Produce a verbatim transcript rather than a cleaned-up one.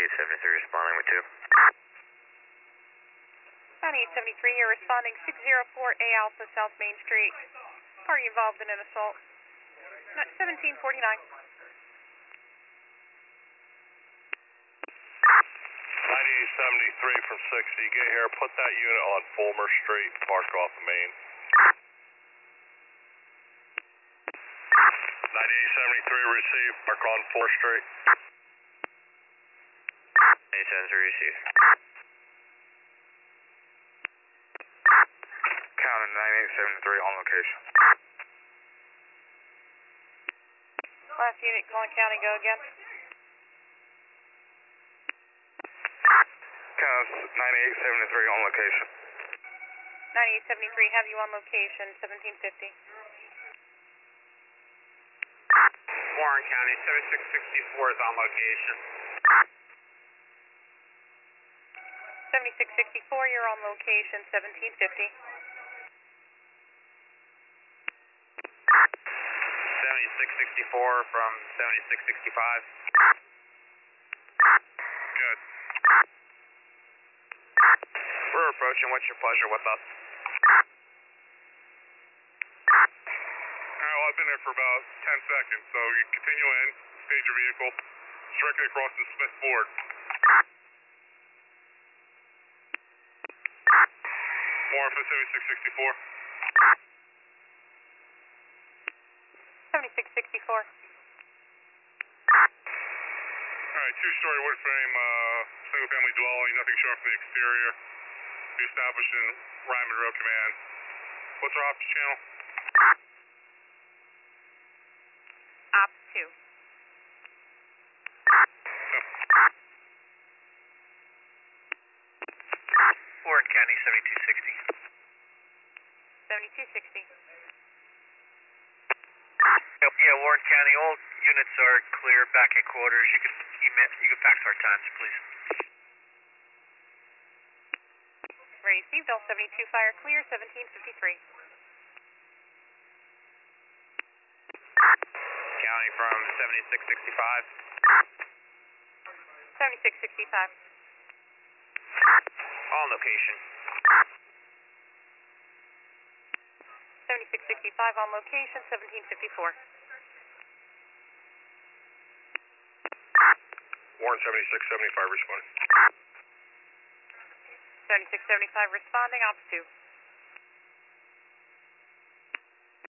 ninety-eight seventy-three responding with two. ninety-eight seventy-three, you're responding six oh four A Alpha South Main Street. Party involved in an assault. seventeen forty-nine. ninety-eight seventy-three from sixty, get here, put that unit on Fulmer Street, park off the main. ninety-eight seventy-three received, park on Fulmer Street. ninety-eight seventy-three received. Counter ninety-eight seventy-three on location. Last unit, Collin County, go again. Counter ninety-eight seventy-three on location. ninety-eight seventy-three, have you on location, seventeen fifty. Warren County, seventy-six sixty-four is on location. seventy-six sixty-four, you're on location, seventeen fifty. seventy-six sixty-four from seventy-six sixty-five. Good. We're approaching, what's your pleasure with us? Well, I've been there for about ten seconds, so you continue in, stage your vehicle, directly across the Smith Ford. Warren for seventy-six sixty-four. seventy-six sixty-four. Alright, two-story wood frame, uh, single-family dwelling, nothing shown from the exterior. Be established in Ryman Road Command. What's our office channel? Ops two. Warren County, seventy-two sixty. seventy-two sixty. Yeah, Warren County, all units are clear back at quarters. You can email, you can fax our times, please. Received, all seventy-two fire clear, seventeen fifty-three. County from seventy-six sixty-five. seventy-six sixty-five. On location. seventy-six sixty-five on location, seventeen fifty-four. Warren seventy-six seventy-five responding. seventy-six seventy-five responding, ops two.